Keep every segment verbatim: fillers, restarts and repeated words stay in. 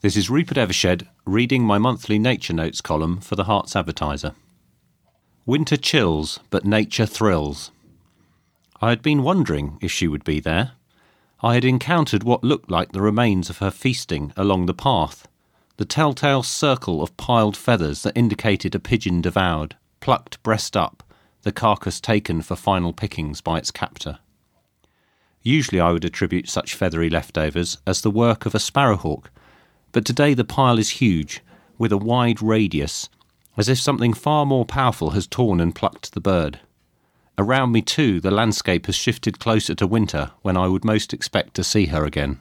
This is Rupert Evershed reading my monthly Nature Notes column for the Herts Advertiser. Winter chills, but nature thrills. I had been wondering if she would be there. I had encountered what looked like the remains of her feasting along the path, the telltale circle of piled feathers that indicated a pigeon devoured, plucked breast up, the carcass taken for final pickings by its captor. Usually I would attribute such feathery leftovers as the work of a sparrowhawk, but today the pile is huge, with a wide radius, as if something far more powerful has torn and plucked the bird. Around me too, the landscape has shifted closer to winter when I would most expect to see her again.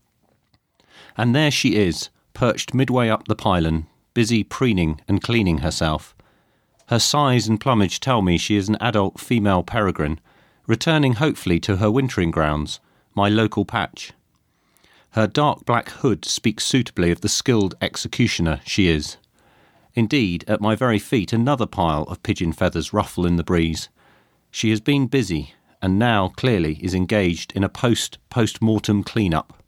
And there she is, perched midway up the pylon, busy preening and cleaning herself. Her size and plumage tell me she is an adult female peregrine, returning hopefully to her wintering grounds, my local patch. Her dark black hood speaks suitably of the skilled executioner she is. Indeed, at my very feet another pile of pigeon feathers ruffle in the breeze. She has been busy, and now clearly is engaged in a post-post-mortem clean-up.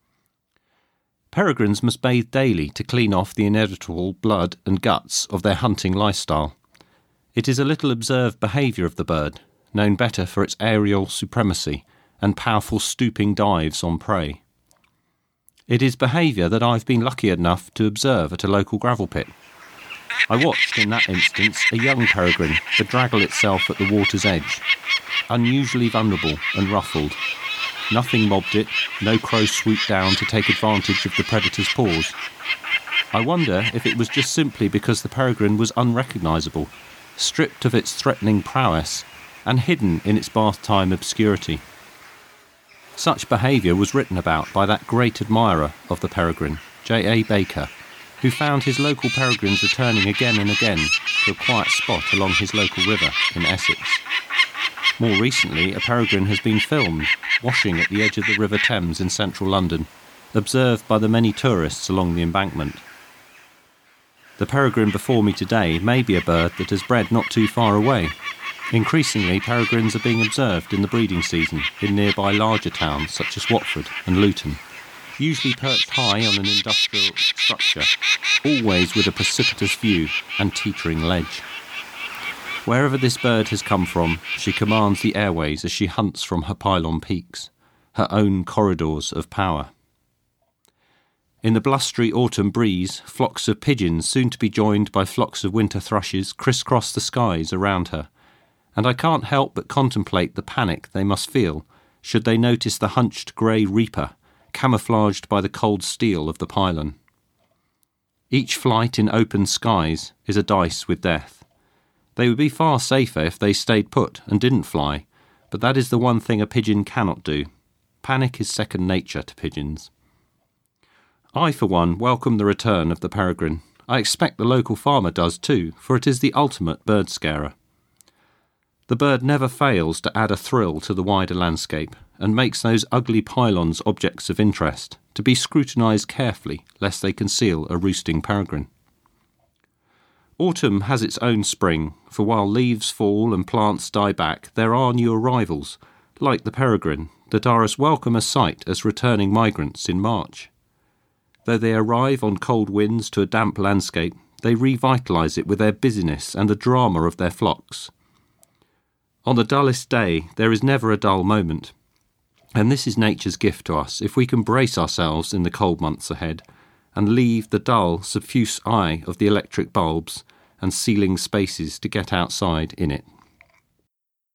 Peregrines must bathe daily to clean off the inevitable blood and guts of their hunting lifestyle. It is a little observed behaviour of the bird, known better for its aerial supremacy and powerful stooping dives on prey. It is behaviour that I've been lucky enough to observe at a local gravel pit. I watched, in that instance, a young peregrine bedraggle itself at the water's edge, unusually vulnerable and ruffled. Nothing mobbed it, no crow swooped down to take advantage of the predator's paws. I wonder if it was just simply because the peregrine was unrecognisable, stripped of its threatening prowess, and hidden in its bath-time obscurity. Such behaviour was written about by that great admirer of the peregrine, J A Baker, who found his local peregrines returning again and again to a quiet spot along his local river in Essex. More recently, a peregrine has been filmed, washing at the edge of the River Thames in central London, observed by the many tourists along the embankment. The peregrine before me today may be a bird that has bred not too far away. Increasingly, peregrines are being observed in the breeding season in nearby larger towns such as Watford and Luton, usually perched high on an industrial structure, always with a precipitous view and teetering ledge. Wherever this bird has come from, she commands the airways as she hunts from her pylon peaks, her own corridors of power. In the blustery autumn breeze, flocks of pigeons, soon to be joined by flocks of winter thrushes, criss-cross the skies around her, and I can't help but contemplate the panic they must feel should they notice the hunched grey reaper, camouflaged by the cold steel of the pylon. Each flight in open skies is a dice with death. They would be far safer if they stayed put and didn't fly, but that is the one thing a pigeon cannot do. Panic is second nature to pigeons. I, for one, welcome the return of the peregrine. I expect the local farmer does too, for it is the ultimate bird scarer. The bird never fails to add a thrill to the wider landscape and makes those ugly pylons objects of interest, to be scrutinised carefully lest they conceal a roosting peregrine. Autumn has its own spring, for while leaves fall and plants die back, there are new arrivals, like the peregrine, that are as welcome a sight as returning migrants in March. Though they arrive on cold winds to a damp landscape, they revitalise it with their busyness and the drama of their flocks. On the dullest day, there is never a dull moment, and this is nature's gift to us if we can brace ourselves in the cold months ahead and leave the dull, subfuse eye of the electric bulbs and ceiling spaces to get outside in it.